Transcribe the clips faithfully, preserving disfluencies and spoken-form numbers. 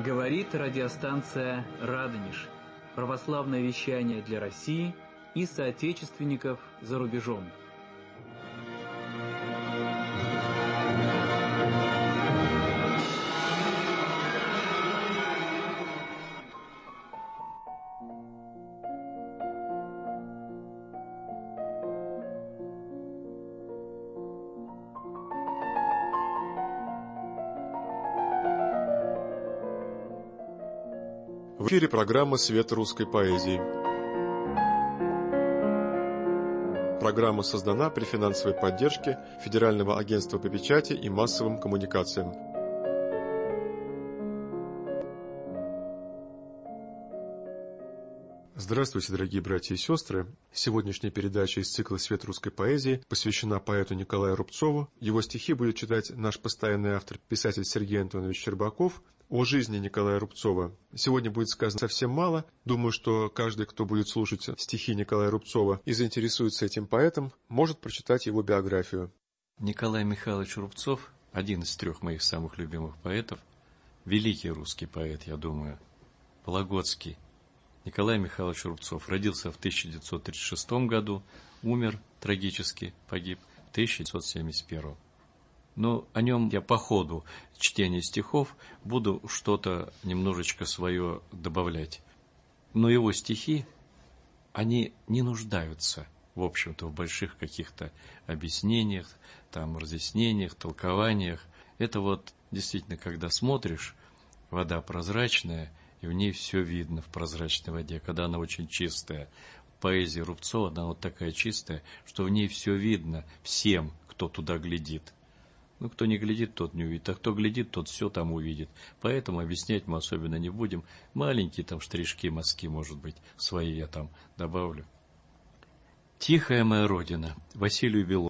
Говорит радиостанция «Радонеж». Православное вещание для России и соотечественников за рубежом. В эфире программа «Свет русской поэзии». Программа создана при финансовой поддержке Федерального агентства по печати и массовым коммуникациям. Здравствуйте, дорогие братья и сестры! Сегодняшняя передача из цикла «Свет русской поэзии» посвящена поэту Николаю Рубцову. Его стихи будет читать наш постоянный автор, писатель Сергей Антонович Щербаков. О жизни Николая Рубцова сегодня будет сказано совсем мало. Думаю, что каждый, кто будет слушать стихи Николая Рубцова и заинтересуется этим поэтом, может прочитать его биографию. Николай Михайлович Рубцов – один из трех моих самых любимых поэтов. Великий русский поэт, я думаю. Вологодский. Николай Михайлович Рубцов родился в тысяча девятьсот тридцать шестом году, умер трагически, погиб в тысяча девятьсот семьдесят первом. Но о нем я по ходу чтения стихов буду что-то немножечко свое добавлять. Но его стихи, они не нуждаются, в общем-то, в больших каких-то объяснениях, там, разъяснениях, толкованиях. Это вот действительно, когда смотришь, вода прозрачная, и в ней все видно в прозрачной воде, когда она очень чистая. Поэзия Рубцова, она вот такая чистая, что в ней все видно всем, кто туда глядит. Ну, кто не глядит, тот не увидит, а кто глядит, тот все там увидит. Поэтому объяснять мы особенно не будем. Маленькие там штришки, мазки, может быть, свои я там добавлю. Тихая моя родина, Василию Белову.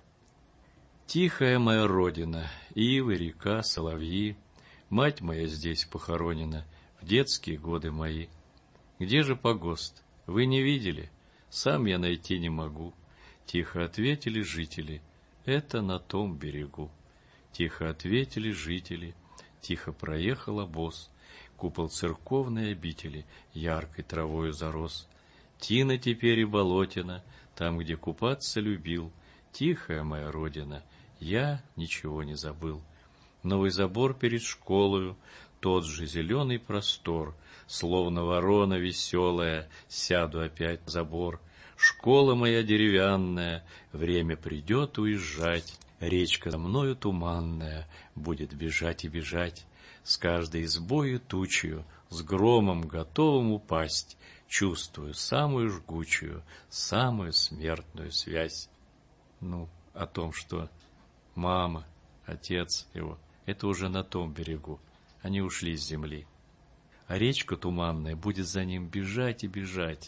Тихая моя родина, ивы, река, соловьи, мать моя здесь похоронена в детские годы мои. Где же погост? Вы не видели? Сам я найти не могу. Тихо ответили жители, это на том берегу. Тихо ответили жители, тихо проехал обоз, купол церковной обители яркой травою зарос. Тина теперь и болотина, там, где купаться любил, тихая моя родина, я ничего не забыл. Новый забор перед школою, тот же зеленый простор, словно ворона веселая, сяду опять на забор. Школа моя деревянная, время придет уезжать. Речка за мною туманная будет бежать и бежать, с каждой избою тучью, с громом готовым упасть, чувствую самую жгучую, самую смертную связь. Ну, о том, что мама, отец его, это уже на том берегу, они ушли с земли. А речка туманная будет за ним бежать и бежать,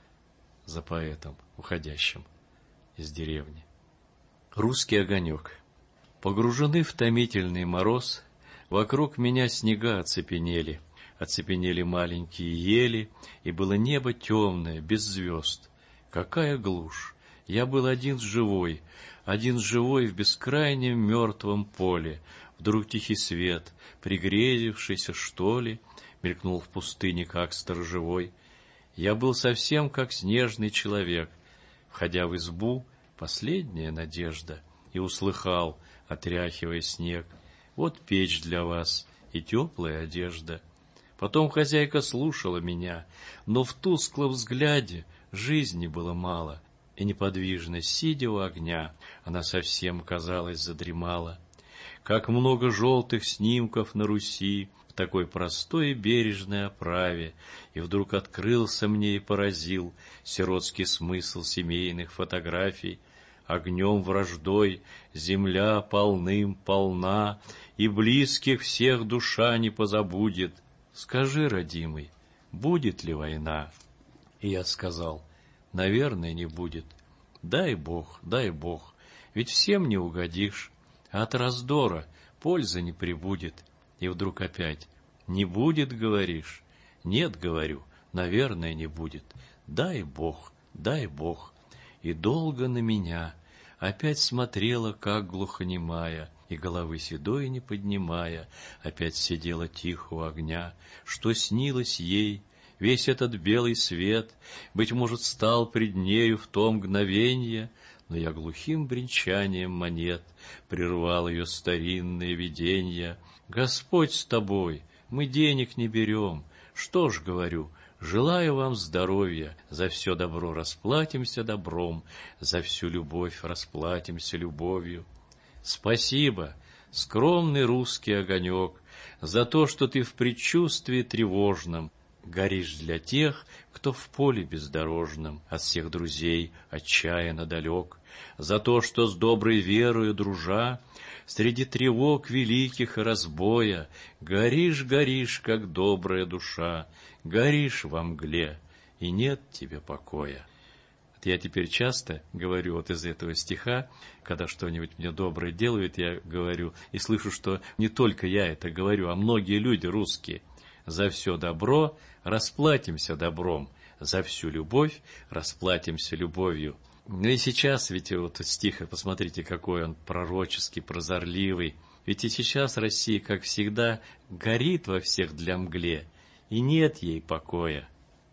за поэтом, уходящим из деревни. Русский огонек. Погружены в томительный мороз, вокруг меня снега оцепенели, оцепенели маленькие ели, и было небо темное, без звезд. Какая глушь! Я был один живой, один живой в бескрайнем мертвом поле. Вдруг тихий свет, пригрезившийся, что ли, мелькнул в пустыне, как сторожевой. Я был совсем как снежный человек, входя в избу, последняя надежда, и услыхал, отряхивая снег, вот печь для вас и теплая одежда. Потом хозяйка слушала меня, но в тусклом взгляде жизни было мало, и неподвижно сидя у огня, она совсем, казалось, задремала. Как много желтых снимков на Руси в такой простой и бережной оправе, и вдруг открылся мне и поразил сиротский смысл семейных фотографий. Огнем враждой земля полным-полна, и близких всех душа не позабудет. Скажи, родимый, будет ли война? И я сказал, наверное, не будет. Дай Бог, дай Бог, ведь всем не угодишь, а от раздора пользы не прибудет. И вдруг опять, не будет, говоришь? Нет, говорю, наверное, не будет. Дай Бог, дай Бог. И долго на меня опять смотрела, как глухонемая, и головы седой не поднимая, опять сидела тихо у огня. Что снилось ей? Весь этот белый свет, быть может, стал пред нею в то мгновенье, но я глухим бренчанием монет прервал ее старинные виденья. Господь с тобой, мы денег не берем. Что ж, говорю, желаю вам здоровья, за все добро расплатимся добром, за всю любовь расплатимся любовью. Спасибо, скромный русский огонек, за то, что ты в предчувствии тревожном горишь для тех, кто в поле бездорожном от всех друзей отчаянно далек, за то, что с доброй верою дружа среди тревог великих и разбоя горишь, горишь, как добрая душа, горишь во мгле, и нет тебе покоя. Я теперь часто говорю вот из этого стиха, когда что-нибудь мне доброе делают, я говорю и слышу, что не только я это говорю, а многие люди русские. За все добро расплатимся добром, за всю любовь расплатимся любовью. Ну и сейчас ведь вот стих, посмотрите, какой он пророческий, прозорливый. Ведь и сейчас Россия, как всегда, горит во всех для мгле, и нет ей покоя.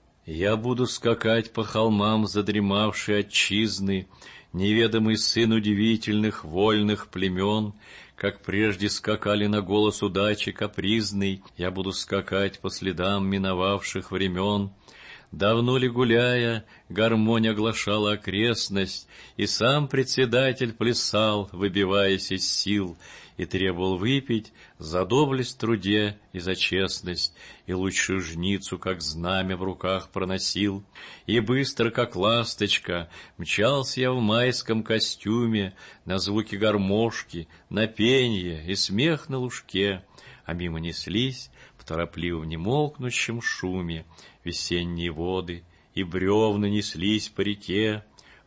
Я буду скакать по холмам задремавшей отчизны, неведомый сын удивительных вольных племен, как прежде скакали на голос удачи капризный, я буду скакать по следам миновавших времен. Давно ли гуляя, гармонь оглашала окрестность, и сам председатель плясал, выбиваясь из сил, и требовал выпить за доблесть в труде и за честность, и лучшую жницу, как знамя, в руках проносил. И быстро, как ласточка, мчался я в майском костюме на звуки гармошки, на пенье и смех на лужке, а мимо неслись в торопливом немолкнущем шуме весенние воды, и бревна неслись по реке.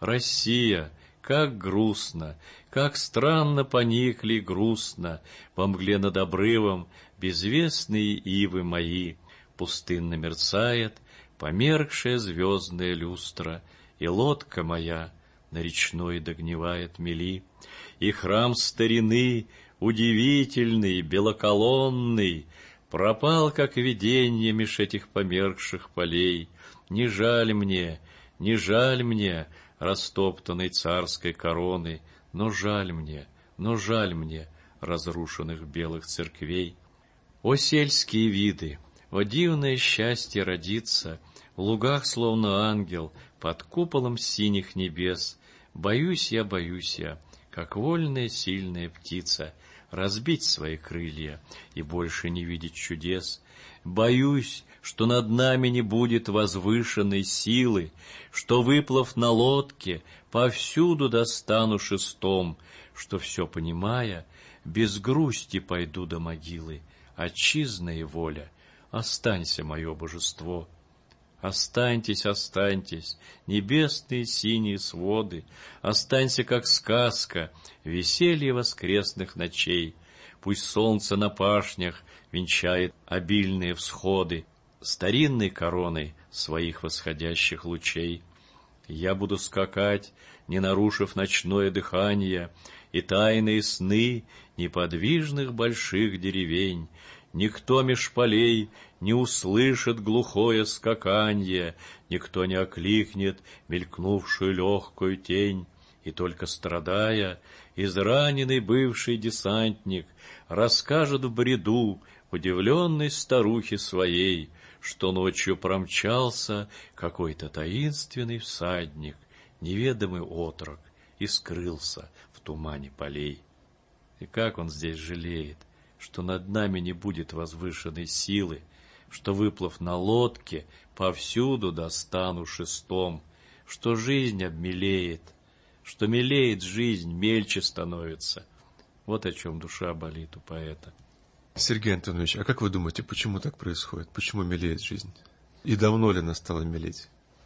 Россия, как грустно, как странно поникли грустно по мгле над обрывом безвестные ивы мои. Пустынно мерцает померкшая звездная люстра, и лодка моя на речной догнивает мели. И храм старины, удивительный, белоколонный, пропал, как виденье меж этих померкших полей. Не жаль мне, не жаль мне растоптанной царской короны, но жаль мне, но жаль мне разрушенных белых церквей. О сельские виды, о дивное счастье родиться в лугах, словно ангел, под куполом синих небес. Боюсь я, боюсь я, как вольная сильная птица, разбить свои крылья и больше не видеть чудес. Боюсь, что над нами не будет возвышенной силы, что, выплыв на лодке, повсюду достану шестом, что, все понимая, без грусти пойду до могилы. Отчизна и воля, останься, мое божество. Останьтесь, останьтесь, небесные синие своды, останься, как сказка, веселье воскресных ночей. Пусть солнце на пашнях венчает обильные всходы старинной короной своих восходящих лучей. Я буду скакать, не нарушив ночное дыхание, и тайные сны неподвижных больших деревень. Никто меж полей не услышит глухое скаканье, никто не окликнет мелькнувшую легкую тень, и только страдая, израненный бывший десантник расскажет в бреду удивленной старухе своей, что ночью промчался какой-то таинственный всадник, неведомый отрок, и скрылся в тумане полей. И как он здесь жалеет, что над нами не будет возвышенной силы, что, выплыв на лодке, повсюду достану шестом, что жизнь обмелеет, что мелеет жизнь, мельче становится. Вот о чем душа болит у поэта. Сергей Антонович, а как вы думаете, почему так происходит? Почему мелеет жизнь? И давно ли она стала мелеть?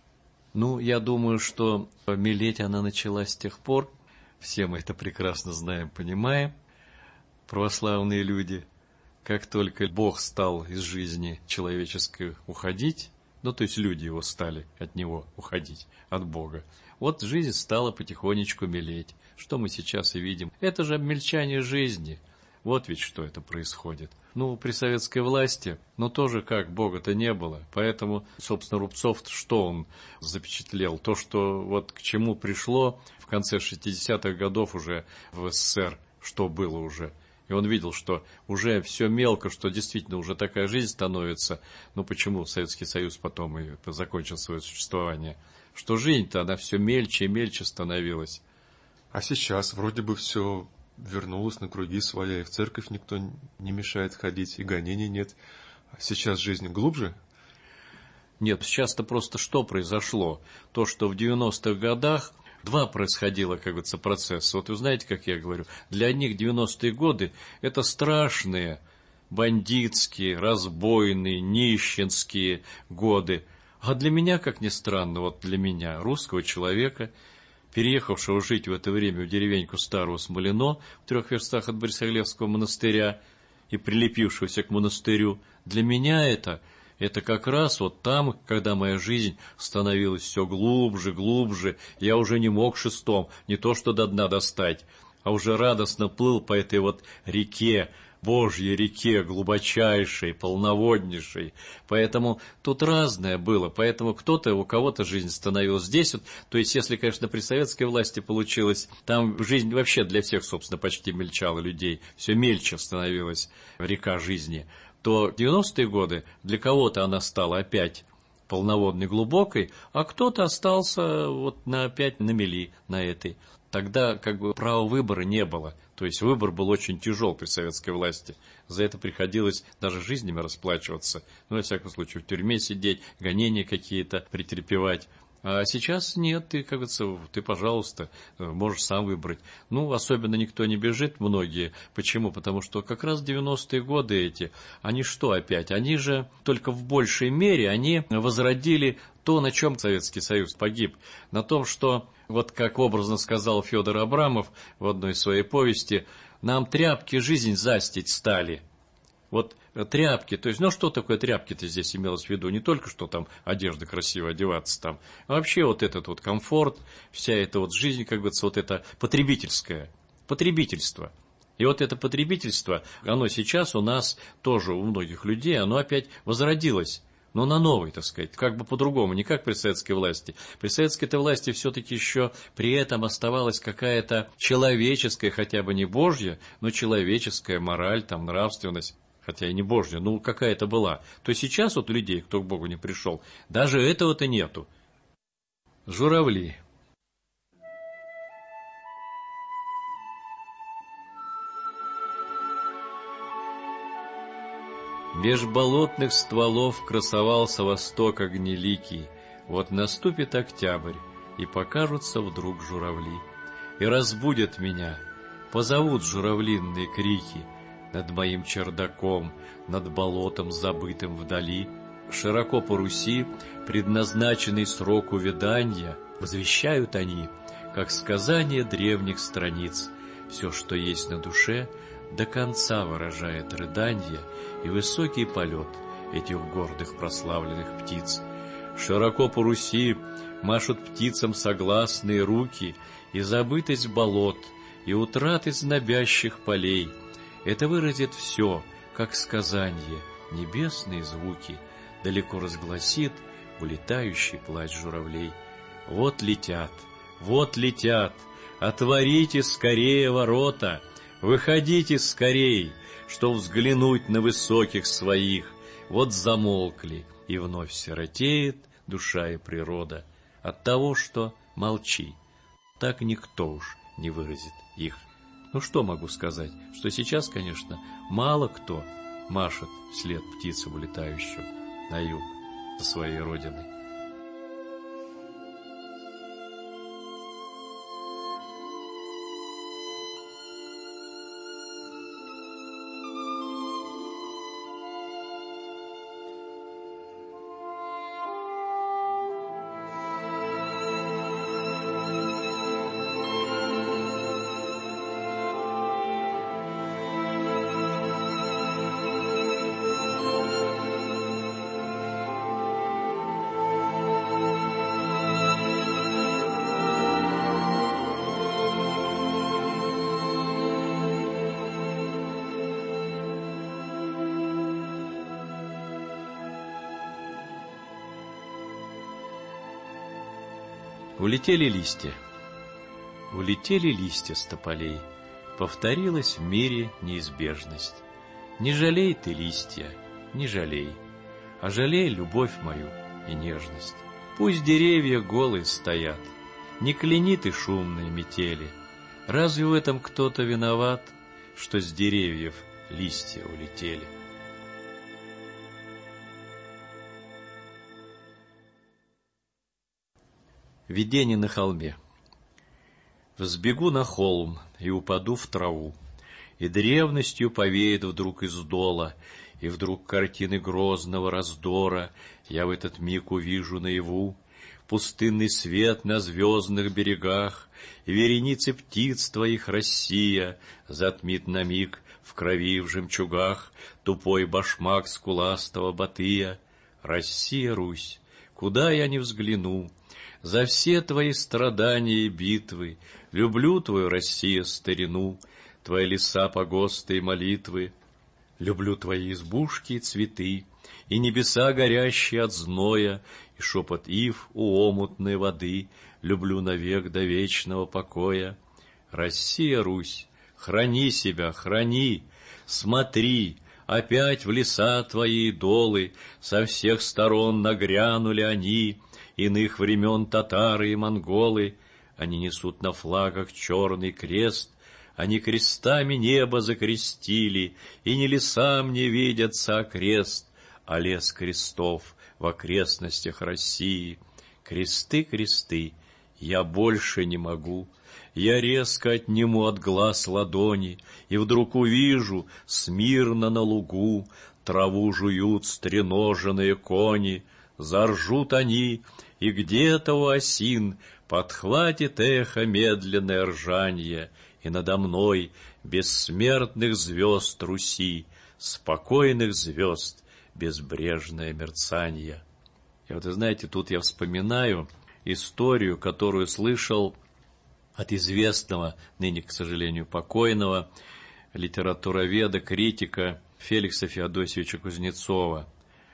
Ну, я думаю, что мелеть она началась с тех пор, все мы это прекрасно знаем, понимаем, православные люди, как только Бог стал из жизни человеческой уходить, Ну, то есть люди его стали от него уходить, от Бога. Вот жизнь стала потихонечку мелеть. Что мы сейчас и видим. Это же обмельчание жизни. Вот ведь что это происходит. Ну, при советской власти, ну, тоже как, Бога-то не было. Поэтому, собственно, Рубцов, что он запечатлел? То, что вот к чему пришло в конце шестидесятых годов уже в СССР, что было уже. И он видел, что уже все мелко, что действительно уже такая жизнь становится. Ну, почему Советский Союз потом и закончил свое существование? Что жизнь-то, она все мельче и мельче становилась. А сейчас вроде бы все вернулось на круги своя, и в церковь никто не мешает ходить, и гонений нет. Сейчас жизнь глубже? Нет, сейчас-то просто что произошло? То, что в девяностых годах два происходило, как говорится, процесса. Вот вы знаете, как я говорю, для одних девяностые годы это страшные бандитские, разбойные, нищенские годы. А для меня, как ни странно, вот для меня, русского человека, переехавшего жить в это время в деревеньку Старого Смолино, в трех верстах от Борисоглебского монастыря, и прилепившегося к монастырю, для меня это, это как раз вот там, когда моя жизнь становилась все глубже, глубже, я уже не мог шестом, не то что до дна достать, а уже радостно плыл по этой вот реке, Божьей реке, глубочайшей, полноводнейшей. Поэтому тут разное было. Поэтому кто-то, у кого-то жизнь становилась здесь. Вот, то есть, если, конечно, при советской власти получилось, там жизнь вообще для всех, собственно, почти мельчала людей. Все мельче становилась река жизни. То в девяностые годы для кого-то она стала опять полноводной, глубокой, а кто-то остался вот на, опять на мели, на этой. Тогда как бы права выбора не было. То есть выбор был очень тяжел при советской власти. За это приходилось даже жизнями расплачиваться. Ну, во всяком случае, в тюрьме сидеть, гонения какие-то претерпевать. А сейчас нет, ты, как говорится, ты, пожалуйста, можешь сам выбрать. Ну, особенно никто не бежит, многие. Почему? Потому что как раз девяностые годы эти, они что опять? Они же только в большей мере, они возродили то, на чем Советский Союз погиб. На том, что, вот как образно сказал Федор Абрамов в одной своей повести, нам тряпки жизнь застить стали. Вот тряпки, то есть, ну что такое тряпки-то здесь имелось в виду? Не только что там одежда красиво одеваться там, а вообще вот этот вот комфорт, вся эта вот жизнь, как говорится, вот это потребительское, потребительство. И вот это потребительство, оно сейчас у нас тоже, у многих людей, оно опять возродилось. Но на новой, так сказать, как бы по-другому, не как при советской власти. При советской-то власти все-таки еще при этом оставалась какая-то человеческая, хотя бы не божья, но человеческая мораль, там, нравственность. Хотя и не божья, ну какая-то была. То сейчас вот у людей, кто к Богу не пришел, даже этого-то нету. Журавли. Меж болотных стволов красовался восток огнеликий. Вот наступит октябрь, и покажутся вдруг журавли. И разбудят меня, позовут журавлиные крики. Над моим чердаком, над болотом, забытым вдали, широко по Руси, предназначенный срок увядания, возвещают они, как сказание древних страниц. Все, что есть на душе, до конца выражает рыданье и высокий полет этих гордых прославленных птиц. Широко по Руси машут птицам согласные руки, и забытость болот, и утраты знобящих полей. Это выразит все, как сказанье, небесные звуки, далеко разгласит улетающий плач журавлей. Вот летят, вот летят, отворите скорее ворота, выходите скорей, что взглянуть на высоких своих. Вот замолкли, и вновь сиротеет душа и природа от того, что молчи. Так никто уж не выразит их. Ну что могу сказать, что сейчас, конечно, мало кто машет вслед птицам, улетающим на юг за своей родиной. Улетели листья. Улетели листья с тополей. Повторилась в мире неизбежность. Не жалей ты листья, не жалей, а жалей любовь мою и нежность. Пусть деревья голые стоят, не кляни ты шумные метели. Разве в этом кто-то виноват, что с деревьев листья улетели? Видение на холме. Взбегу на холм и упаду в траву, и древностью повеет вдруг из дола, и вдруг картины грозного раздора я в этот миг увижу наяву. Пустынный свет на звездных берегах, и вереницы птиц твоих Россия затмит на миг в крови в жемчугах тупой башмак скуластого Батыя. Россия, Русь, куда я не взгляну, за все твои страдания и битвы люблю твою, Россия, старину, твои леса, погосты и молитвы. Люблю твои избушки и цветы, и небеса, горящие от зноя, и шепот ив у омутной воды. Люблю навек до вечного покоя. Россия, Русь, храни себя, храни, смотри, опять в леса твои долы со всех сторон нагрянули они, иных времен татары и монголы. Они несут на флагах черный крест, они крестами небо закрестили, и не лесам не видятся окрест, а лес крестов в окрестностях России. Кресты, кресты, я больше не могу. Я резко отниму от глаз ладони, и вдруг увижу смирно на лугу траву жуют стреноженные кони. Заржут они, и где-то у осин подхватит эхо медленное ржанье, и надо мной бессмертных звезд Руси, спокойных звезд безбрежное мерцанье. И вот, вы знаете, тут я вспоминаю историю, которую слышал от известного, ныне, к сожалению, покойного литературоведа, критика Феликса Феодосьевича Кузнецова.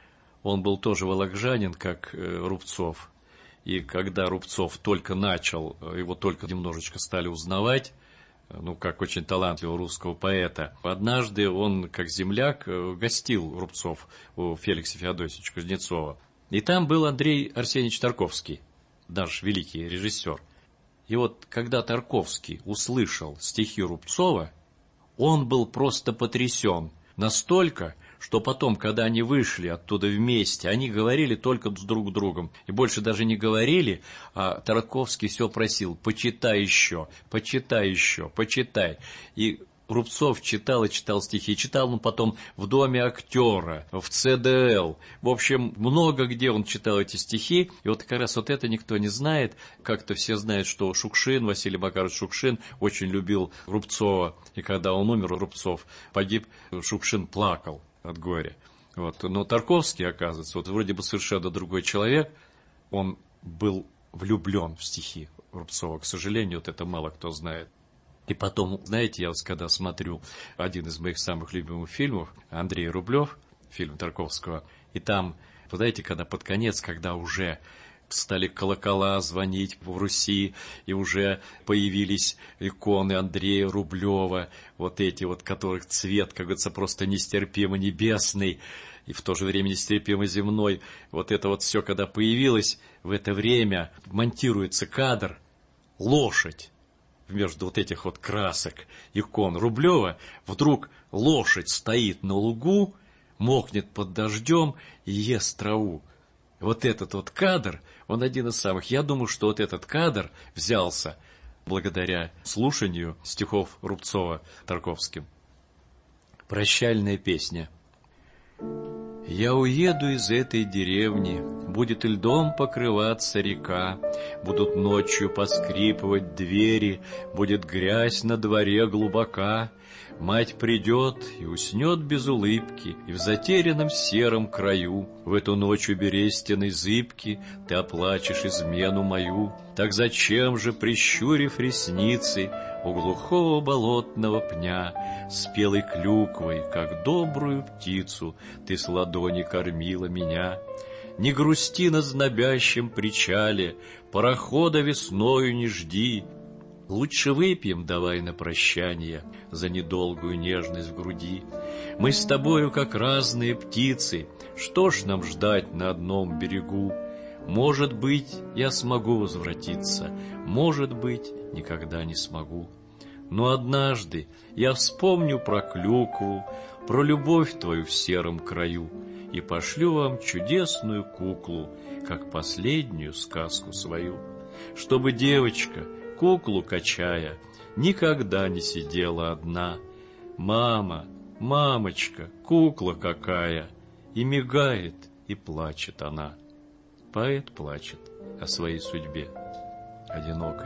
Он был тоже волокжанин, как Рубцов. И когда Рубцов только начал, его только немножечко стали узнавать, ну, как очень талантливого русского поэта, однажды он, как земляк, гостил Рубцов у Феликса Феодосьевича Кузнецова. И там был Андрей Арсеньевич Тарковский, наш великий режиссер. И вот, когда Тарковский услышал стихи Рубцова, он был просто потрясен. Настолько, что потом, когда они вышли оттуда вместе, они говорили только друг с другом. И больше даже не говорили, а Тарковский все просил: почитай еще, почитай еще, почитай. И Рубцов читал и читал стихи. Читал он потом в Доме актера, в Цэ Дэ Эл. В общем, много где он читал эти стихи. И вот как раз вот это никто не знает. Как-то все знают, что Шукшин, Василий Макарович Шукшин, очень любил Рубцова. И когда он умер, Рубцов погиб, Шукшин плакал от горя. Вот. Но Тарковский, оказывается, вот вроде бы совершенно другой человек, он был влюблен в стихи Рубцова. К сожалению, вот это мало кто знает. И потом, знаете, я вот когда смотрю один из моих самых любимых фильмов, Андрей Рублев, фильм Тарковского, и там, вы знаете, когда под конец, когда уже стали колокола звонить в Руси, и уже появились иконы Андрея Рублева, вот эти вот, которых цвет, как говорится, просто нестерпимо небесный, и в то же время нестерпимо земной. Вот это вот все, когда появилось, в это время монтируется кадр, лошадь. Между вот этих вот красок икон Рублева вдруг лошадь стоит на лугу, мокнет под дождем и ест траву. Вот этот вот кадр, он один из самых. Я думаю, что вот этот кадр взялся благодаря слушанию стихов Рубцова Тарковским. Прощальная песня. Я уеду из этой деревни, будет льдом покрываться река, будут ночью поскрипывать двери, будет грязь на дворе глубока. Мать придет и уснет без улыбки, и в затерянном сером краю в эту ночь у берестяной зыбки ты оплачешь измену мою. Так зачем же, прищурив ресницы, у глухого болотного пня спелой клюквой, как добрую птицу, ты с ладони кормила меня? Не грусти на знобящем причале, парохода весною не жди. Лучше выпьем давай на прощание за недолгую нежность в груди. Мы с тобою как разные птицы, что ж нам ждать на одном берегу? Может быть, я смогу возвратиться, может быть, никогда не смогу. Но однажды я вспомню про клюкву, про любовь твою в сером краю и пошлю вам чудесную куклу, как последнюю сказку свою, чтобы девочка, куклу качая, никогда не сидела одна. Мама, мамочка, кукла какая! И мигает, и плачет она. Поэт плачет о своей судьбе одинокой.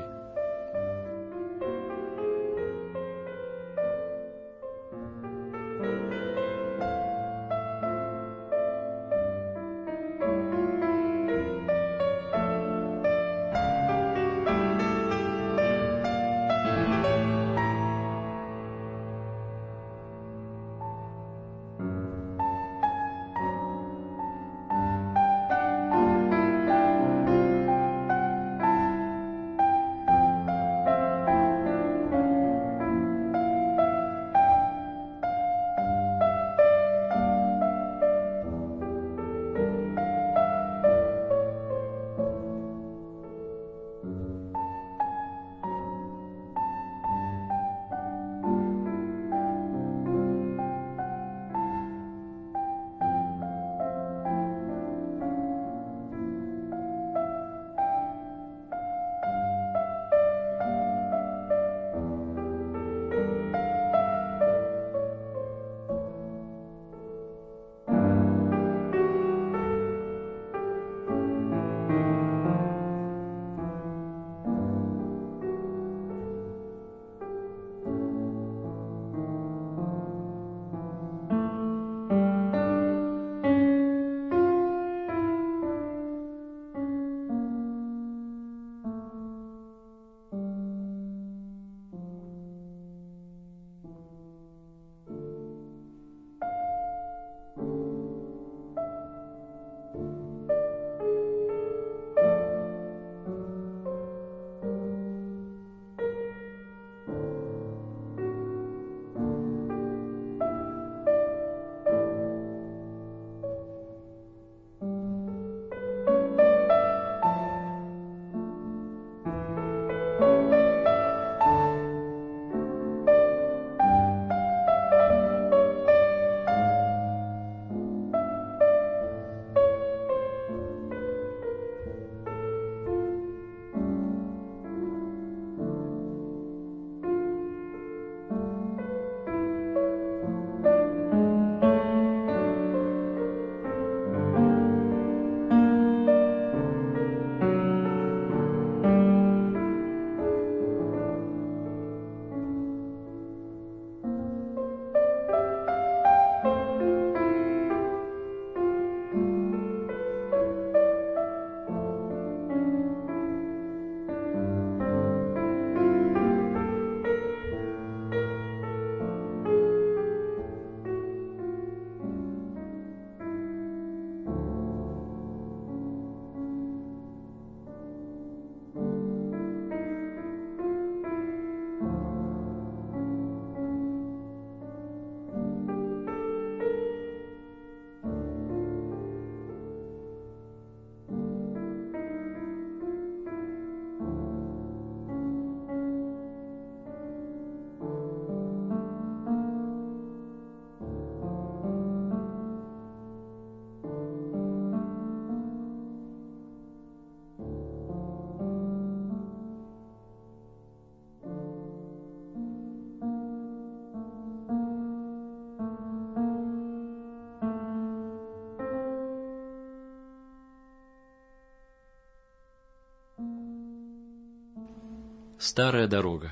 Старая дорога.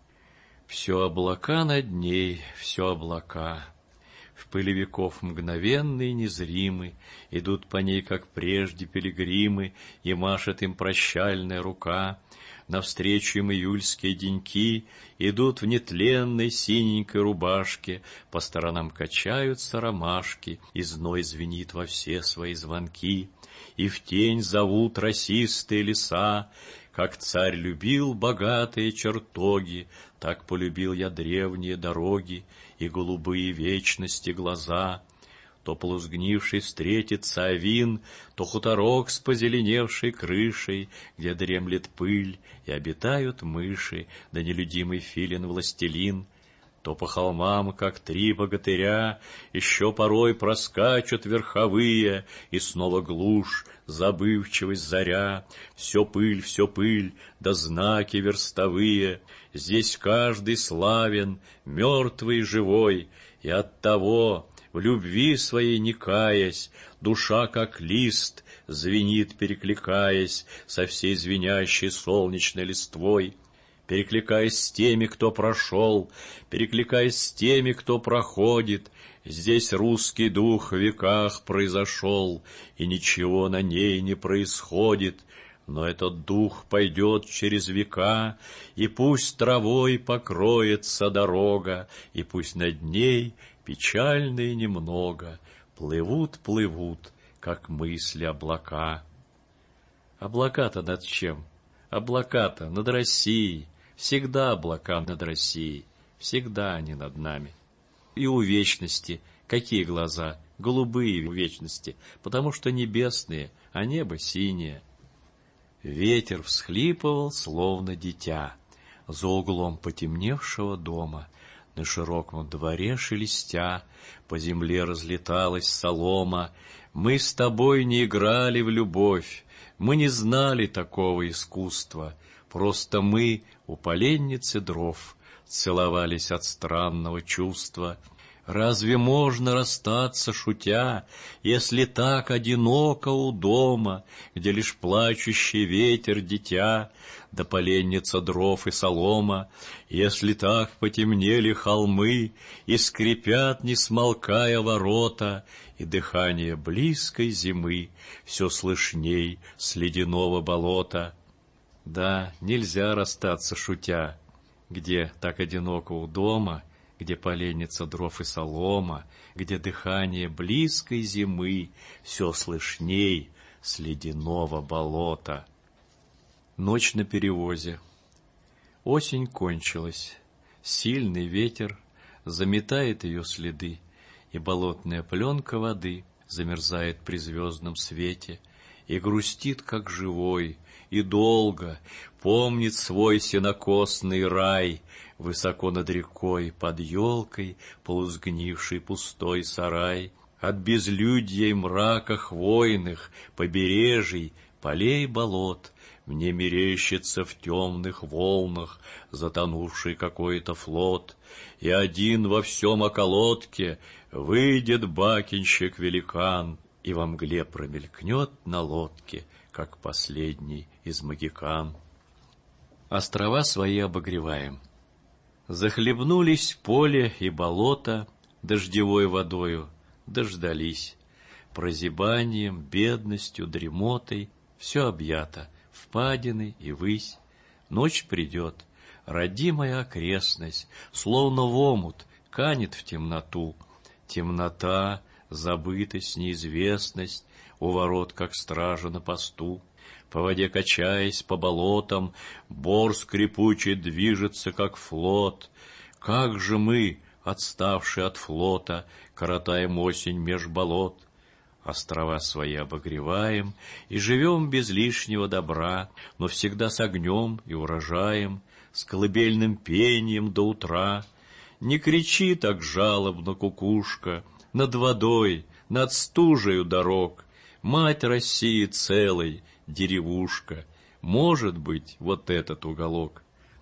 Все облака над ней, все облака. В пыли веков мгновенный, незримый, идут по ней, как прежде, пилигримы, и машет им прощальная рука. Навстречу им июльские деньки идут в нетленной синенькой рубашке, по сторонам качаются ромашки, и зной звенит во все свои звонки. и в тень зовут росистые леса. Как царь любил богатые чертоги, так полюбил я древние дороги и голубые вечности глаза. То полузгнивший встретится авин, то хуторок с позеленевшей крышей, где дремлет пыль и обитают мыши, да нелюдимый филин-властелин. То по холмам, как три богатыря, еще порой проскачут верховые, и снова глушь, забывчивость заря. Все пыль, все пыль, да знаки верстовые. Здесь каждый славен, мертвый и живой, и оттого, в любви своей не каясь, душа, как лист, звенит, перекликаясь со всей звенящей солнечной листвой. Перекликаясь с теми, кто прошел, перекликаясь с теми, кто проходит, здесь русский дух в веках произошел, и ничего на ней не происходит. Но этот дух пойдет через века, и пусть травой покроется дорога, и пусть над ней печальные немного плывут, плывут, как мысли облака. Облака-то над чем? Облака-то над Россией. Всегда облака над Россией, всегда они над нами. И у вечности какие глаза? Голубые у вечности, потому что небесные, а небо синее. Ветер всхлипывал, словно дитя, за углом потемневшего дома. На широком дворе шелестя, по земле разлеталась солома. Мы с тобой не играли в любовь, мы не знали такого искусства. Просто мы у поленницы дров целовались от странного чувства. Разве можно расстаться, шутя, если так одиноко у дома, где лишь плачущий ветер дитя, да поленница дров и солома, если так потемнели холмы и скрипят, не смолкая ворота, и дыхание близкой зимы все слышней с ледяного болота? Да, нельзя расстаться, шутя, где так одиноко у дома, где поленница дров и солома, где дыхание близкой зимы все слышней с ледяного болота. Ночь на перевозе. Осень кончилась, сильный ветер заметает ее следы, и болотная пленка воды замерзает при звездном свете и грустит, как живой, и долго помнит свой сенокосный рай, высоко над рекой, под елкой, полусгнивший пустой сарай. От безлюдья и мрака хвойных побережий, полей болот мне мерещится в темных волнах затонувший какой-то флот, и один во всем околотке выйдет бакенщик-великан и во мгле промелькнет на лодке, как последний из могикан. Острова свои обогреваем. Захлебнулись поле и болото дождевой водою, дождались. Прозябанием, бедностью, дремотой все объято, впадины и высь. Ночь придет, родимая окрестность, словно в омут, канет в темноту. Темнота, забытость, неизвестность, у ворот, как стража на посту. По воде качаясь, по болотам, бор скрипучий движется, как флот. Как же мы, отставшие от флота, коротаем осень меж болот. Острова свои обогреваем и живем без лишнего добра, но всегда с огнем и урожаем, с колыбельным пением до утра. Не кричи так жалобно, кукушка, над водой, над стужею дорог. Мать России целой, деревушка, может быть, вот этот уголок.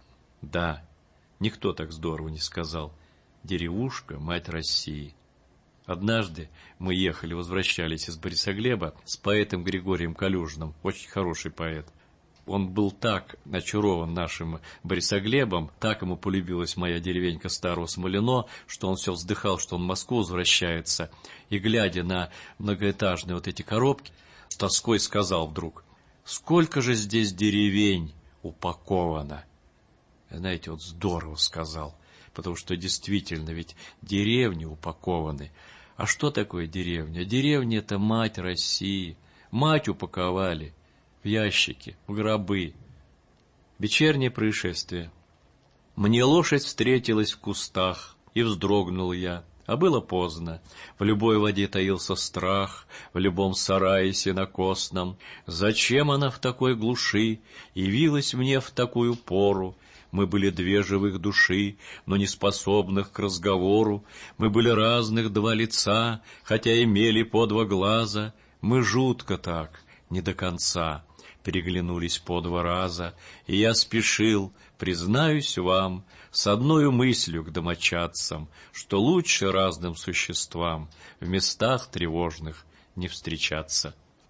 Да, никто так здорово не сказал. Деревушка, мать России. Однажды мы ехали, возвращались из Борисоглеба с поэтом Григорием Калюжным, очень хороший поэт. Он был так очарован нашим Борисоглебом, так ему полюбилась моя деревенька Старого Смолино, что он все вздыхал, что он в Москву возвращается. И, глядя на многоэтажные вот эти коробки, с тоской сказал вдруг: «Сколько же здесь деревень упаковано!» Знаете, вот здорово сказал, потому что действительно ведь деревни упакованы. А что такое деревня? Деревня — это мать России. Мать упаковали в ящики, в гробы. Вечернее происшествие. Мне лошадь встретилась в кустах, и вздрогнул я. А было поздно. В любой воде таился страх, в любом сарае сенокосном. Зачем она в такой глуши явилась мне в такую пору? Мы были две живых души, но не способных к разговору. Мы были разных два лица, хотя имели по два глаза. Мы жутко так, не до конца, переглянулись по два раза, и я спешил, признаюсь вам, с одною мыслью к домочадцам, что лучше разным существам в местах тревожных не встречаться.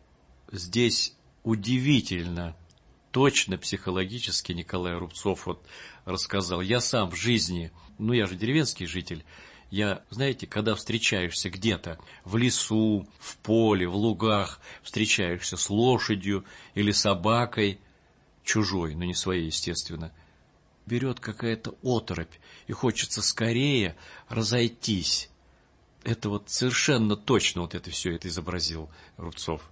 Здесь удивительно, точно психологически Николай Рубцов вот рассказал. Я сам в жизни, ну я же деревенский житель, я, знаете, когда встречаешься где-то в лесу, в поле, в лугах, встречаешься с лошадью или собакой, чужой, но не своей, естественно, берет какая-то оторопь, и хочется скорее разойтись. Это вот совершенно точно вот это все это изобразил Рубцов.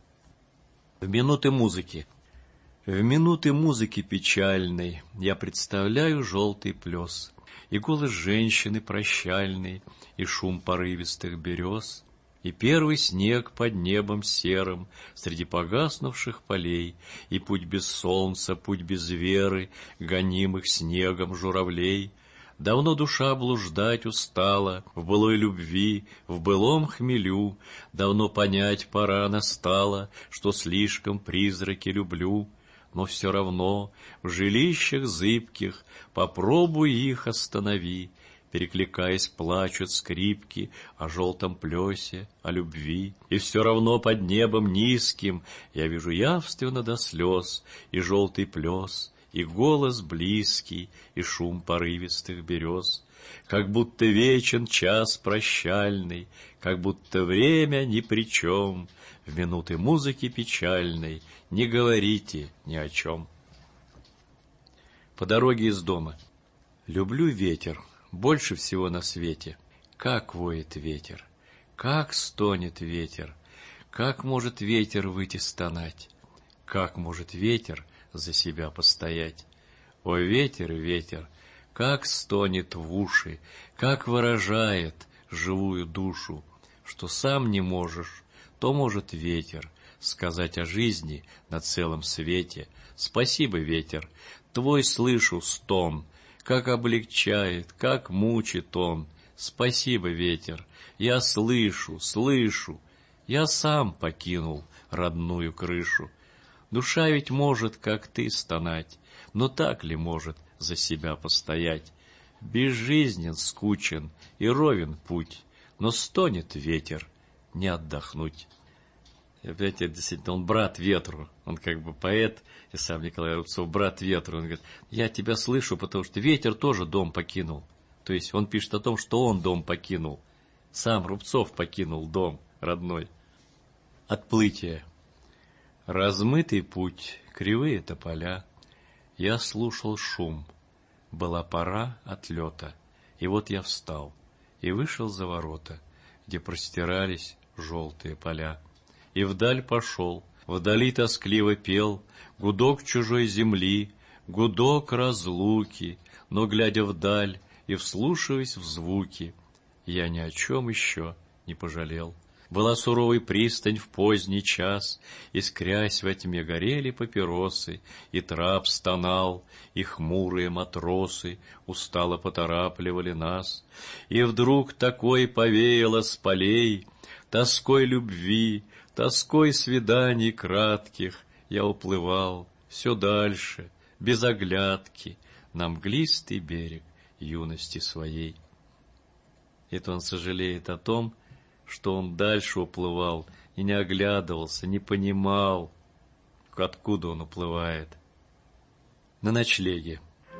В минуты музыки. В минуты музыки печальной я представляю желтый плес, и голос женщины прощальный, и шум порывистых берез, и первый снег под небом серым среди погаснувших полей, и путь без солнца, путь без веры, гонимых снегом журавлей. Давно душа блуждать устала в былой любви, в былом хмелю, давно понять пора настала, что слишком призраки люблю. Но все равно в жилищах зыбких попробуй их останови, перекликаясь, плачут скрипки о желтом плесе, о любви. И все равно под небом низким я вижу явственно до слез и желтый плес, и голос близкий, и шум порывистых берез. Как будто вечен час прощальный, как будто время ни при чем. В минуты музыки печальной не говорите ни о чем. По дороге из дома. Люблю ветер больше всего на свете. Как воет ветер, как стонет ветер, как может ветер выйти стонать, как может ветер за себя постоять. О, ветер, ветер, как стонет в уши, как выражает живую душу, что сам не можешь, то может ветер сказать о жизни на целом свете. Спасибо, ветер, твой слышу стон, как облегчает, как мучит он. Спасибо, ветер, я слышу, слышу, я сам покинул родную крышу. Душа ведь может, как ты, стонать, но так ли может за себя постоять? Безжизнен, скучен и ровен путь, но стонет ветер, не отдохнуть. И опять, действительно, он брат ветру, он как бы поэт, и сам Николай Рубцов брат ветру. Он говорит, я тебя слышу, потому что ветер тоже дом покинул. То есть он пишет о том, что он дом покинул. Сам Рубцов покинул дом родной. Отплытие. Размытый путь, кривые тополя. Я слушал шум. Была пора отлета. И вот я встал и вышел за ворота, где простирались желтые поля. И вдаль пошел, вдали тоскливо пел гудок чужой земли, гудок разлуки, но, глядя вдаль и вслушиваясь в звуки, я ни о чем еще не пожалел. Была суровой пристань в поздний час, искрясь во тьме горели папиросы, и трап стонал, и хмурые матросы устало поторапливали нас. И вдруг такой повеяло с полей, тоской любви, тоской свиданий кратких, я уплывал все дальше, без оглядки, на мглистый берег юности своей. Это он сожалеет о том, что он дальше уплывал и не оглядывался, не понимал, откуда он уплывает. На ночлеге.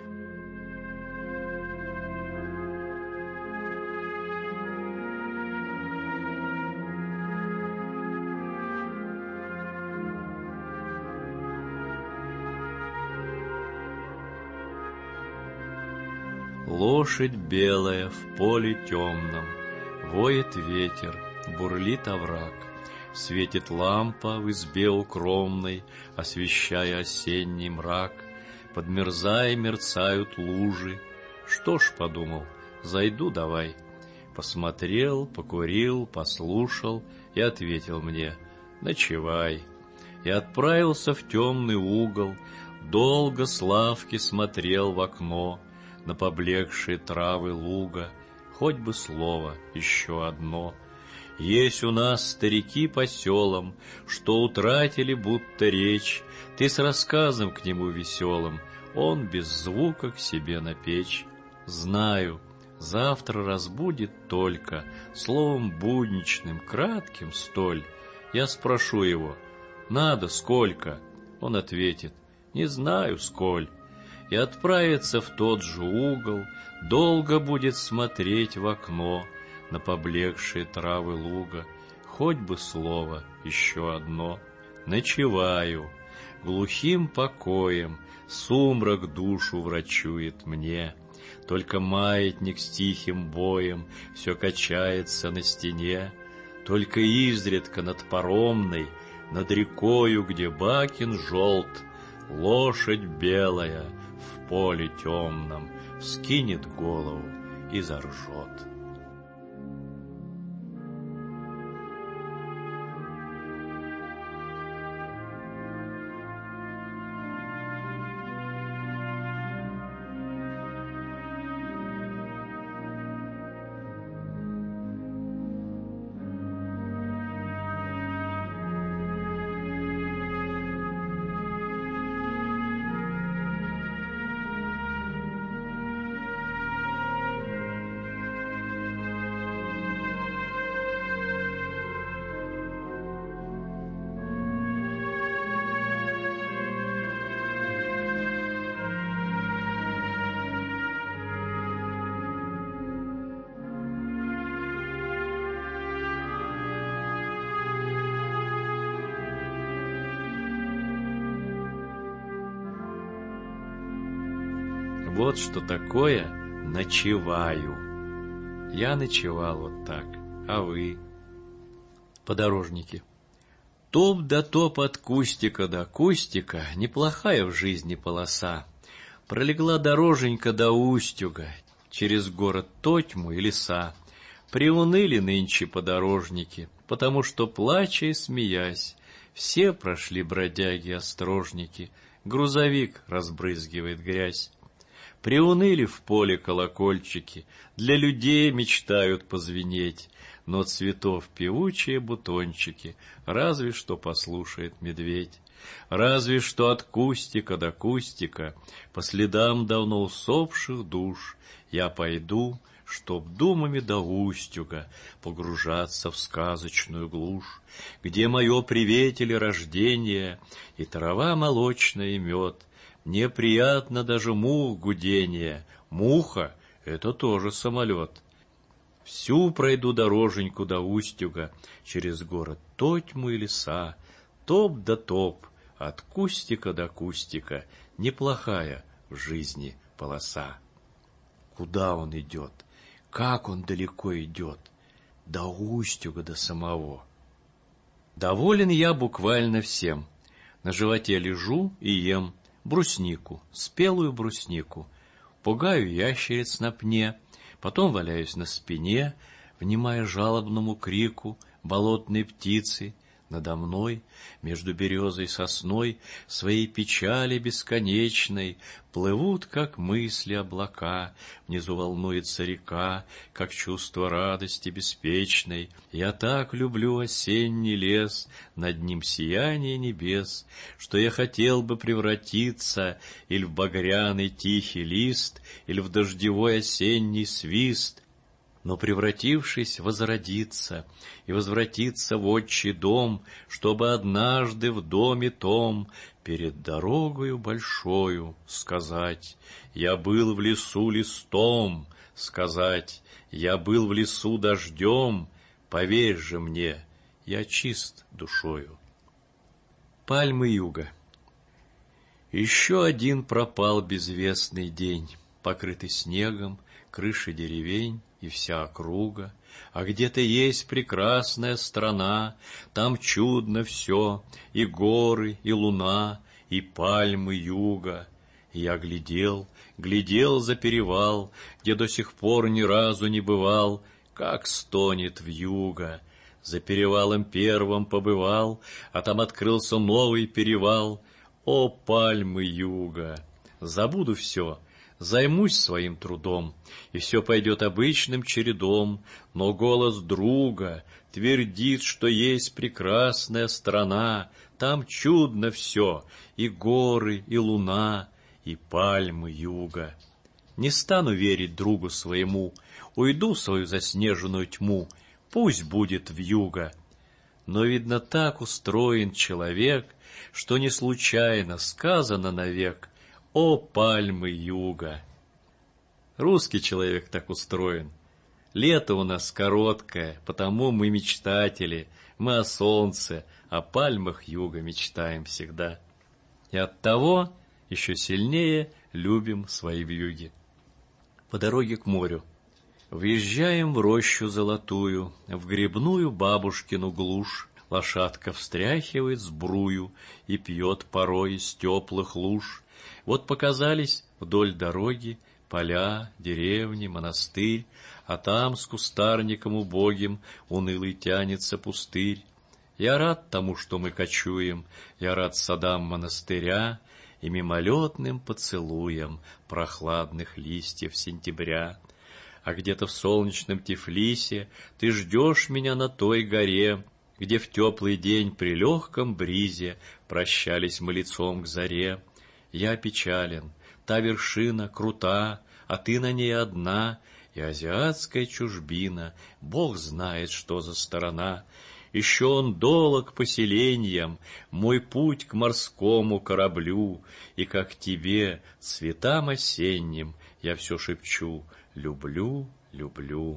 Лошадь белая в поле темном, воет ветер, бурлит овраг. Светит лампа в избе укромной, освещая осенний мрак. Подмерзая мерцают лужи. Что ж, подумал, зайду давай. Посмотрел, покурил, послушал и ответил мне: ночевай. И отправился в темный угол, долго с лавки смотрел в окно на поблекшие травы луга. Хоть бы слово еще одно. Есть у нас старики по селам, что утратили будто речь. Ты с рассказом к нему веселым, он без звука к себе на печь. Знаю, завтра разбудит только словом будничным, кратким столь. Я спрошу его: надо сколько? Он ответит: не знаю сколь. И отправится в тот же угол, долго будет смотреть в окно на поблекшие травы луга. Хоть бы слово еще одно. Ночеваю, глухим покоем сумрак душу врачует мне. Только маятник с тихим боем все качается на стене. Только изредка над паромной, над рекою, где бакин желт, лошадь белая в поле темном вскинет голову и заржет. Вот что такое ночеваю. Я ночевал вот так, а вы? Подорожники. Топ да топ от кустика до кустика, неплохая в жизни полоса. Пролегла дороженька до Устюга, через город Тотьму и леса. Приуныли нынче подорожники, потому что, плача и смеясь, все прошли бродяги-острожники, грузовик разбрызгивает грязь. Приуныли в поле колокольчики, для людей мечтают позвенеть, но цветов певучие бутончики разве что послушает медведь. Разве что от кустика до кустика, по следам давно усопших душ, я пойду, чтоб думами до Устюга погружаться в сказочную глушь, где мое приветели рождение и трава молочная и мед. Мне приятно даже мух гудение. Муха — это тоже самолет. Всю пройду дороженьку до Устюга, через город Тотьму и леса. Топ да топ, от кустика до кустика, неплохая в жизни полоса. Куда он идет? Как он далеко идет? До Устюга до самого. Доволен я буквально всем. На животе лежу и ем бруснику, спелую бруснику. Пугаю ящериц на пне, потом валяюсь на спине, внимая жалобному крику болотной птицы. Надо мной, между березой и сосной, своей печали бесконечной плывут, как мысли, облака. Внизу волнуется река, как чувство радости беспечной. Я так люблю осенний лес, над ним сияние небес, что я хотел бы превратиться или в багряный тихий лист, или в дождевой осенний свист, но, превратившись, возродиться и возвратиться в отчий дом, чтобы однажды в доме том перед дорогою большою сказать: я был в лесу листом, сказать: я был в лесу дождем, поверь же мне, я чист душою. Пальмы юга. Еще один пропал безвестный день, покрытый снегом, крыши деревень и вся округа, а где-то есть прекрасная страна, там чудно все, и горы, и луна, и пальмы юга. Я глядел, глядел за перевал, где до сих пор ни разу не бывал, как стонет вьюга. За перевалом первым побывал, а там открылся новый перевал. О, пальмы юга! Забуду все, займусь своим трудом, и все пойдет обычным чередом, но голос друга твердит, что есть прекрасная страна, там чудно все, и горы, и луна, и пальмы юга. Не стану верить другу своему, уйду в свою заснеженную тьму, пусть будет вьюга. Но, видно, так устроен человек, что не случайно сказано навек: о, пальмы юга! Русский человек так устроен. Лето у нас короткое, потому мы мечтатели, мы о солнце, о пальмах юга мечтаем всегда. И оттого еще сильнее любим свои вьюги. По дороге к морю въезжаем в рощу золотую, в гребную бабушкину глушь. Лошадка встряхивает сбрую и пьет порой из теплых луж. Вот показались вдоль дороги поля, деревни, монастырь, а там с кустарником убогим унылый тянется пустырь. Я рад тому, что мы кочуем, я рад садам монастыря и мимолетным поцелуем прохладных листьев сентября. А где-то в солнечном Тифлисе ты ждешь меня на той горе, где в теплый день при легком бризе прощались мы лицом к заре. Я опечален, та вершина крута, а ты на ней одна, и азиатская чужбина, Бог знает, что за сторона. Еще он долог поселеньям, мой путь к морскому кораблю, и как тебе, цветам осенним, я все шепчу: люблю, люблю.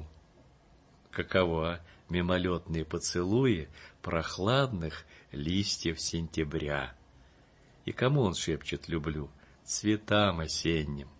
Каково мимолетные поцелуи прохладных листьев сентября. И кому он шепчет «люблю»? Цветам осенним.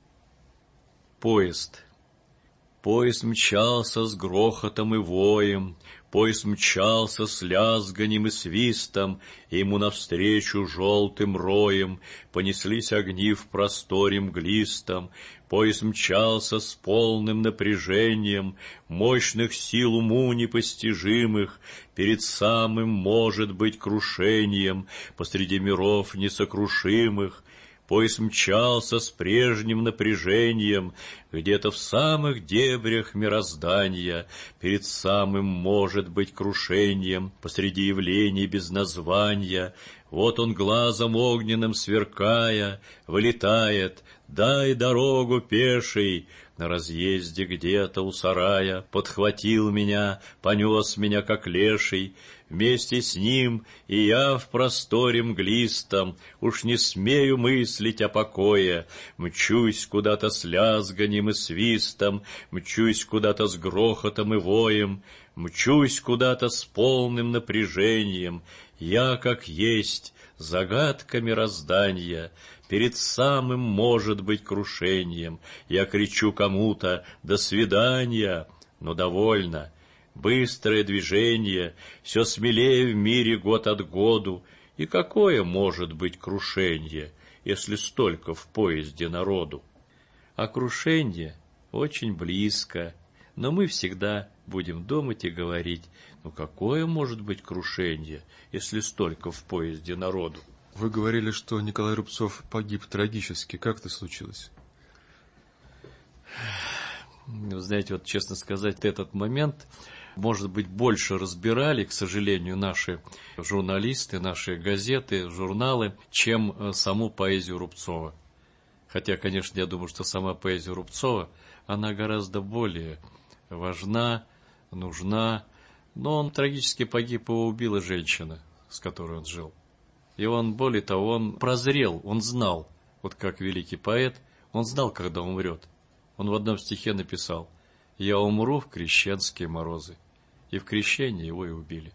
Поезд. Поезд мчался с грохотом и воем, поезд мчался с лязганьем и свистом, и ему навстречу желтым роем понеслись огни в просторе мглистом. Поезд мчался с полным напряжением мощных сил уму непостижимых, перед самым, может быть, крушением посреди миров несокрушимых. Поезд мчался с прежним напряжением где-то в самых дебрях мироздания, перед самым, может быть, крушением посреди явлений без названия. Вот он, глазом огненным сверкая, вылетает: дай дорогу, пеший. На разъезде где-то у сарая подхватил меня, понес меня, как леший. Вместе с ним и я в просторе мглистом уж не смею мыслить о покое. Мчусь куда-то с лязганьем и свистом, мчусь куда-то с грохотом и воем, мчусь куда-то с полным напряжением. Я, как есть, загадка мироздания, перед самым, может быть, крушением. Я кричу кому-то «до свидания», но довольно. Быстрое движение, все смелее в мире год от году. И какое может быть крушение, если столько в поезде народу? А крушение очень близко, но мы всегда будем думать и говорить: ну какое может быть крушение, если столько в поезде народу? Вы говорили, что Николай Рубцов погиб трагически. Как это случилось? Вы знаете, вот честно сказать, этот момент, может быть, больше разбирали, к сожалению, наши журналисты, наши газеты, журналы, чем саму поэзию Рубцова. Хотя, конечно, я думаю, что сама поэзия Рубцова, она гораздо более важна, нужна. Но он трагически погиб, его убила женщина, с которой он жил. И он, более того, он прозрел, он знал, вот как великий поэт, он знал, когда умрет. Он в одном стихе написал: «Я умру в крещенские морозы». И в крещении его и убили.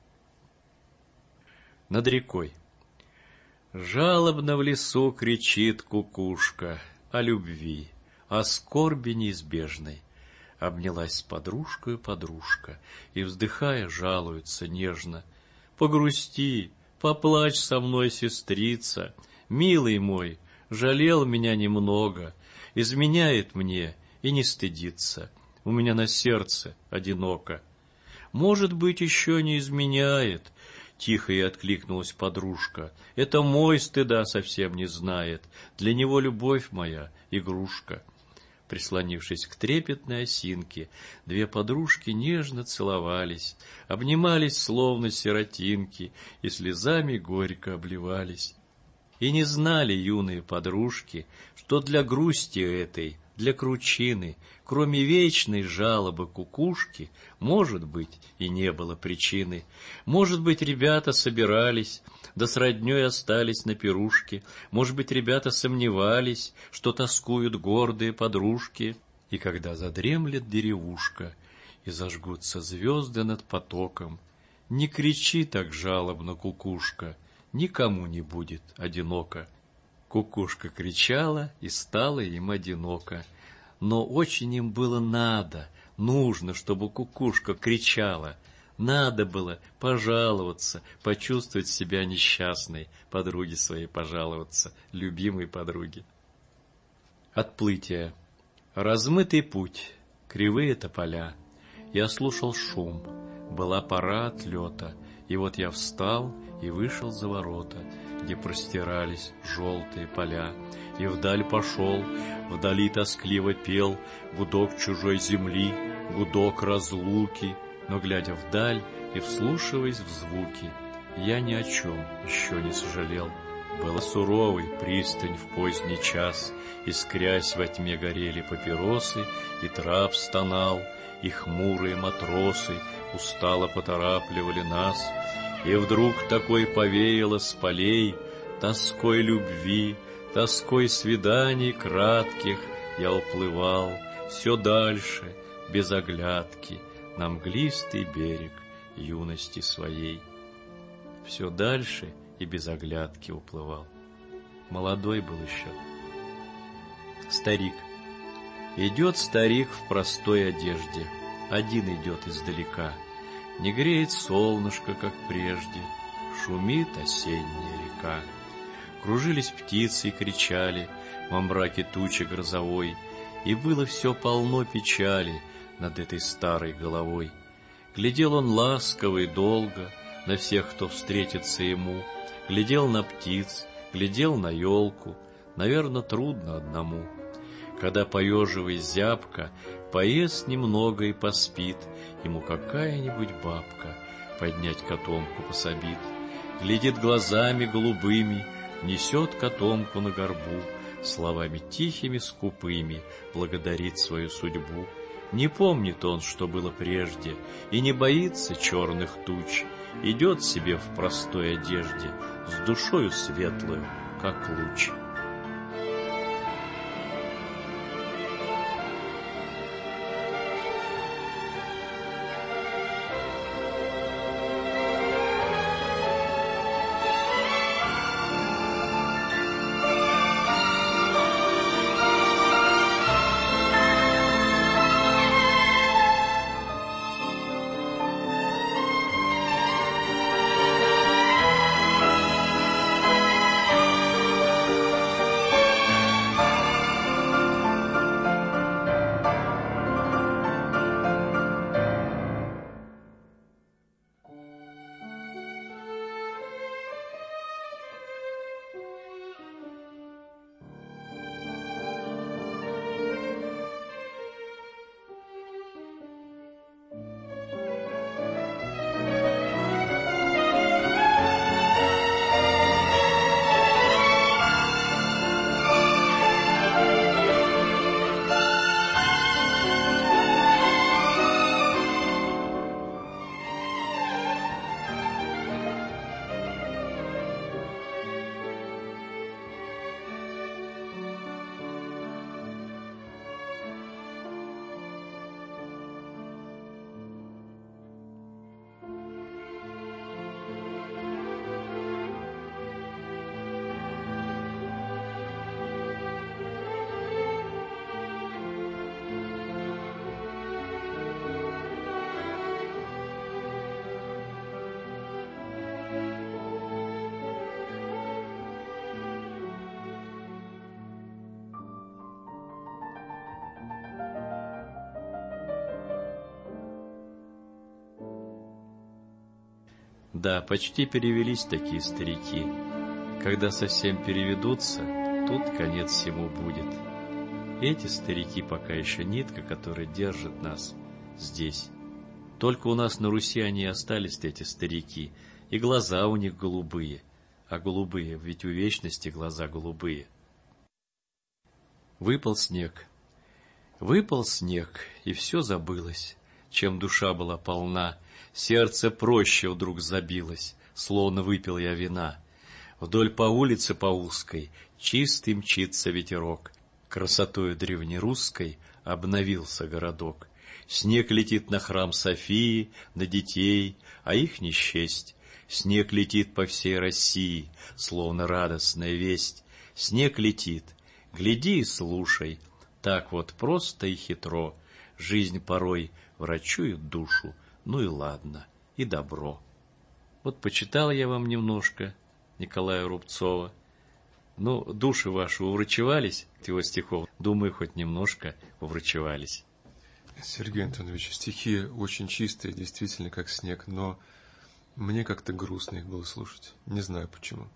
Над рекой. Жалобно в лесу кричит кукушка о любви, о скорби неизбежной, Обнялась с подружкою подружка и, вздыхая, жалуется нежно: «Погрусти, поплачь со мной, сестрица, милый мой, жалел меня немного, изменяет мне и не стыдится, у меня на сердце одиноко». «Может быть, еще не изменяет», — тихо и откликнулась подружка. «Это мой стыда совсем не знает, для него любовь моя игрушка». Прислонившись к трепетной осинке, две подружки нежно целовались, обнимались, словно сиротинки, и слезами горько обливались. И не знали юные подружки, что для грусти этой, для кручины, кроме вечной жалобы кукушки, может быть, и не было причины. Может быть, ребята собирались, да с роднёй остались на пирушке. Может быть, ребята сомневались, что тоскуют гордые подружки. И когда задремлет деревушка и зажгутся звезды над потоком, не кричи так жалобно, кукушка, никому не будет одиноко. Кукушка кричала, и стало им одиноко. Но очень им было надо, нужно, чтобы кукушка кричала. Надо было пожаловаться, почувствовать себя несчастной, подруге своей пожаловаться, любимой подруге. Отплытие. Размытый путь, кривые тополя. Я слушал шум, была пора отлета, и вот я встал и вышел за ворота, где простирались желтые поля, и вдаль пошел, вдали тоскливо пел гудок чужой земли, гудок разлуки. Но, глядя вдаль и вслушиваясь в звуки, я ни о чем еще не сожалел. Была суровой пристань в поздний час, искрясь во тьме горели папиросы, и трап стонал, и хмурые матросы устало поторапливали нас. И вдруг такой повеяло с полей тоской любви, тоской свиданий кратких. Я уплывал все дальше, без оглядки, на мглистый берег юности своей. Все дальше и без оглядки уплывал. Молодой был еще. Старик. Идет старик в простой одежде, один идет издалека. Не греет солнышко, как прежде, шумит осенняя река. Кружились птицы и кричали во мраке тучи грозовой, и было все полно печали над этой старой головой. Глядел он ласково и долго на всех, кто встретится ему, глядел на птиц, глядел на елку, наверно, трудно одному. Когда, поеживаясь зябко, поест немного и поспит, ему какая-нибудь бабка поднять котомку пособит. Глядит глазами голубыми, несет котомку на горбу, словами тихими, скупыми благодарит свою судьбу. Не помнит он, что было прежде, и не боится черных туч, идет себе в простой одежде, с душою светлую, как луч. Да, почти перевелись такие старики. Когда совсем переведутся, тут конец всему будет. Эти старики пока еще нитка, которая держит нас здесь. Только у нас на Руси они и остались, эти старики, и глаза у них голубые. А голубые, ведь у вечности глаза голубые. Выпал снег. Выпал снег, и все забылось, чем душа была полна. Сердце проще вдруг забилось, словно выпил я вина. Вдоль по улице по узкой чистый мчится ветерок. Красотою древнерусской обновился городок. Снег летит на храм Софии, на детей, а их не счесть. Снег летит по всей России, словно радостная весть. Снег летит, гляди и слушай, так вот просто и хитро. Жизнь порой врачует душу, ну и ладно, и добро. Вот почитал я вам немножко Николая Рубцова. Ну, души ваши уврачевались от его стихов? Думаю, хоть немножко уврачевались. Сергей Антонович, стихи очень чистые, действительно, как снег, но мне как-то грустно их было слушать. Не знаю почему.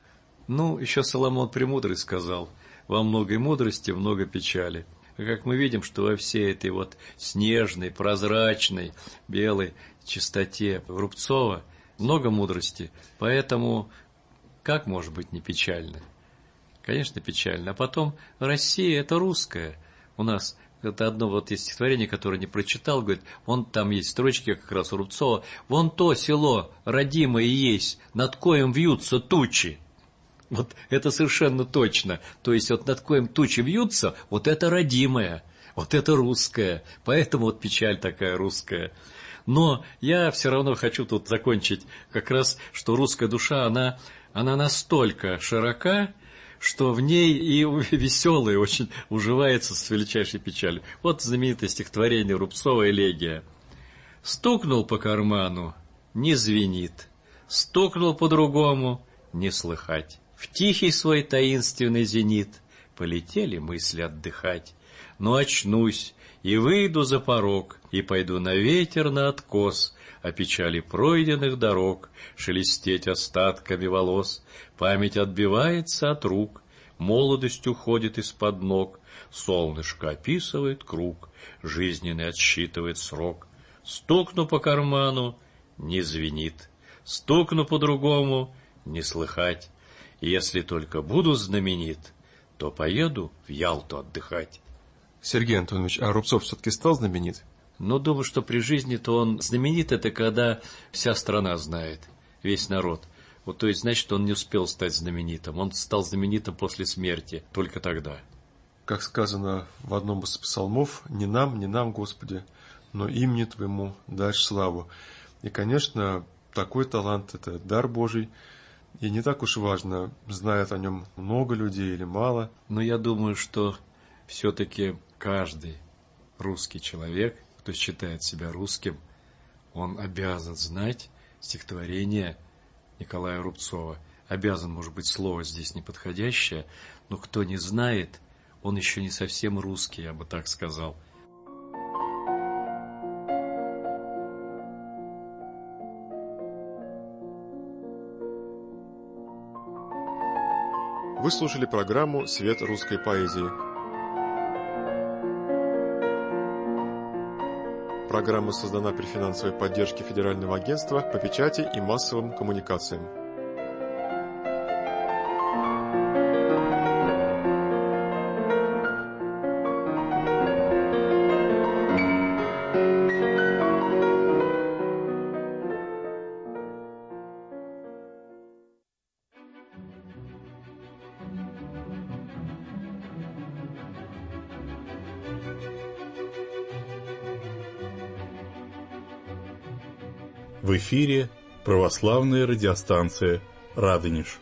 Ну, еще Соломон Премудрый сказал: во многой мудрости много печали. Как мы видим, что во всей этой вот снежной, прозрачной, белой чистоте Рубцова много мудрости, поэтому как может быть не печально? Конечно, печально. А потом Россия – это русская. У нас это одно вот есть стихотворение, которое не прочитал, говорит, вон там есть строчки как раз у Рубцова, вон то село родимое есть, над коем вьются тучи. Вот это совершенно точно. То есть вот над коем тучи вьются, вот это родимое, вот это русское. Поэтому вот печаль такая русская. Но я все равно хочу тут закончить как раз, что русская душа, она, она настолько широка, что в ней и веселое очень уживается с величайшей печалью. Вот знаменитое стихотворение Рубцова «Элегия». «Стукнул по карману — не звенит, стукнул по-другому — не слыхать. В тихий свой таинственный зенит полетели мысли отдыхать. Но очнусь и выйду за порог, и пойду на ветер на откос, о печали пройденных дорог, шелестеть остатками волос. Память отбивается от рук, молодость уходит из-под ног, солнышко описывает круг, жизненный отсчитывает срок. Стукну по карману — не звенит, стукну по-другому — не слыхать. Если только буду знаменит, то поеду в Ялту отдыхать». Сергей Антонович, а Рубцов все-таки стал знаменит? Но думаю, что при жизни-то он знаменит, это когда вся страна знает, весь народ. Вот, то есть, значит, он не успел стать знаменитым. Он стал знаменитым после смерти, только тогда. Как сказано в одном из псалмов, «Не нам, не нам, Господи, но имени Твоему дашь славу». И, конечно, такой талант – это дар Божий. И не так уж важно, знает о нем много людей или мало. Но я думаю, что все-таки каждый русский человек, кто считает себя русским, он обязан знать стихотворение Николая Рубцова. Обязан, может быть, слово здесь неподходящее, но кто не знает, он еще не совсем русский, я бы так сказал. Вы слушали программу «Свет русской поэзии». Программа создана при финансовой поддержке Федерального агентства по печати и массовым коммуникациям. В эфире православная радиостанция «Радонеж».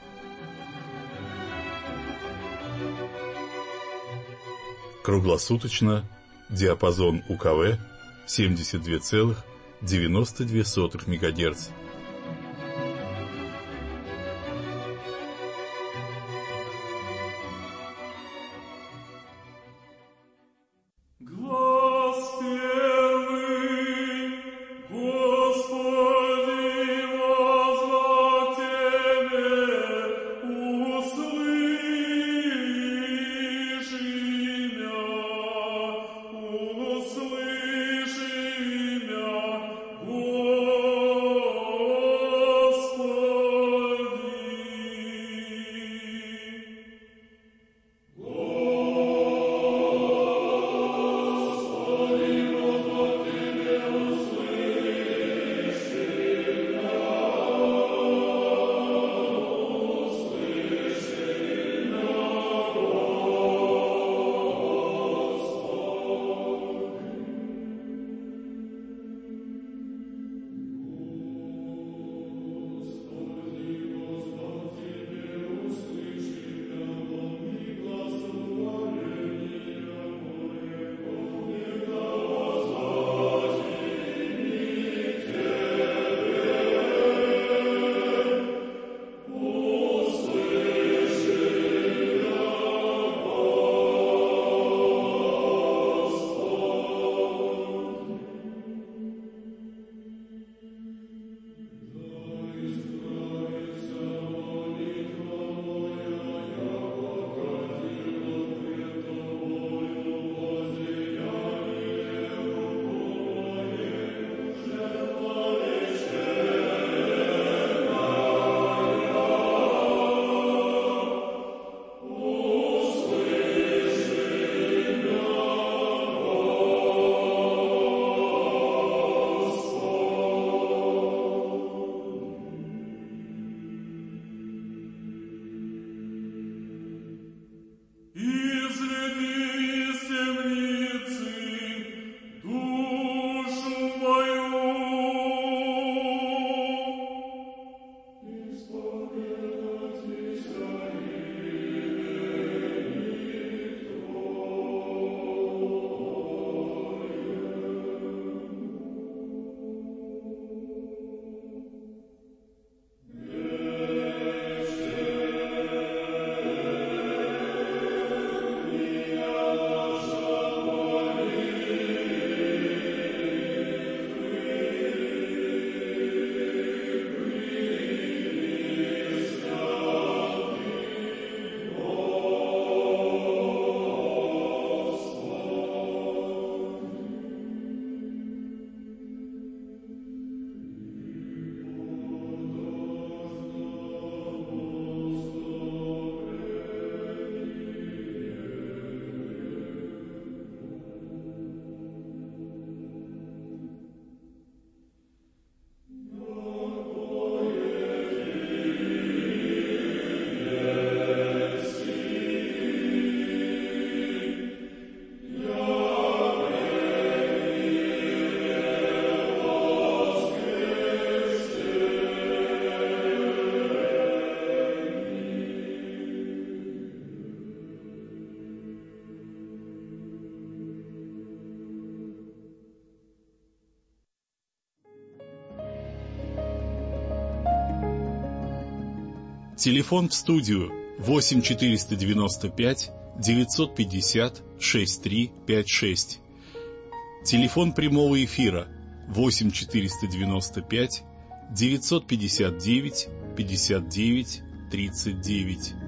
Круглосуточно диапазон УКВ семьдесят два целых девяносто две сотых мегагерц. Господи, возложи Телефон в студию восемь четыреста девяносто пять девятьсот пятьдесят шестьдесят три пятьдесят шесть. Телефон прямого эфира восемь четыреста девяносто пять девятьсот пятьдесят девять пятьдесят девять тридцать девять.